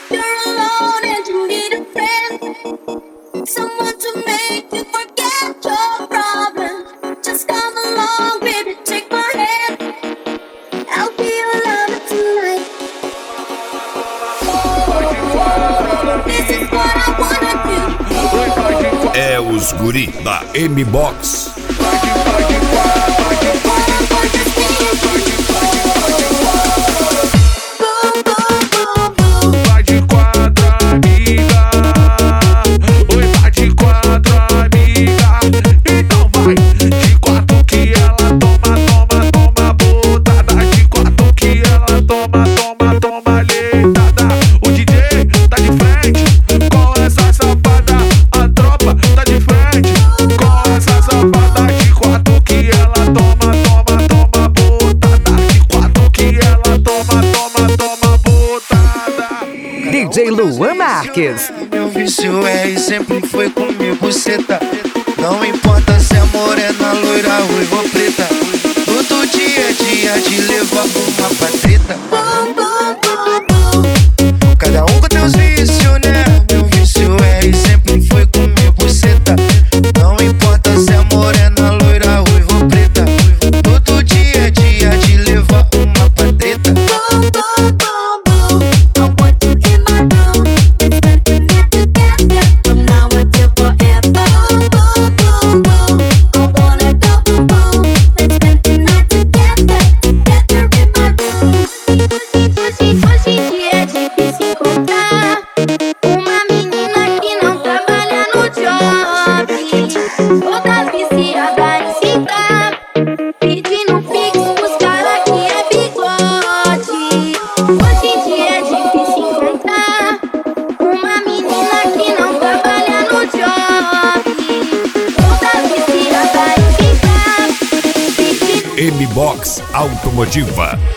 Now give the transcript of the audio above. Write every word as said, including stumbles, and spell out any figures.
you're alone and you need a friend, someone to make you forget your problems, just come along, baby, take my hand. I'll be your lover tonight. Oh, this is what I wanna do. É os guri da M-Box. Vai de quatro, amiga. Oi, vai de quatro, amiga. Então vai de quatro que ela toma, toma, toma botada. De quatro que ela toma, toma, toma leitada. O D J tá de frente com essa safada. A tropa tá de frente com essa safada. De quatro que ela toma, toma, toma botada. De quatro que ela toma, toma, toma botada. D J Luan Marques. Meu vício é e sempre foi comigo, ceta. Não importa se é morena, loira, ruiva ou preta. Todo dia é dia de levar uma pra treta. Cada um com teus vícios, né? Meu vício é e sempre foi comigo, ceta. Não importa se é morena, loira, ruiva ou preta. Todo dia é dia de levar uma pra treta. M-Box Automotiva.